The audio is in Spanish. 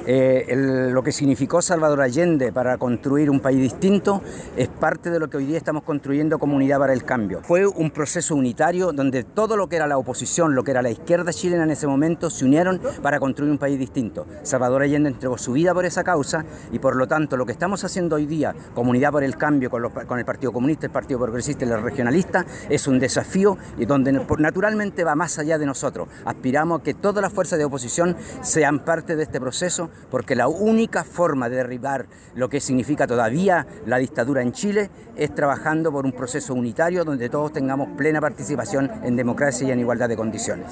Lo que significó Salvador Allende para construir un país distinto es parte de lo que hoy día estamos construyendo como Unidad para el Cambio. Fue un proceso unitario donde todo lo que era la oposición, lo que era la izquierda chilena en ese momento, se unieron para construir un país distinto. Salvador Allende entregó su vida por esa causa y por lo tanto lo que estamos haciendo hoy día como Unidad por el Cambio con el Partido Comunista, el Partido Progresista y el Regionalista es un desafío y donde naturalmente va más allá de nosotros. Aspiramos a que todas las fuerzas de oposición sean parte de este proceso, porque la única forma de derribar lo que significa todavía la dictadura en Chile es trabajando por un proceso unitario donde todos tengamos plena participación en democracia y en igualdad de condiciones.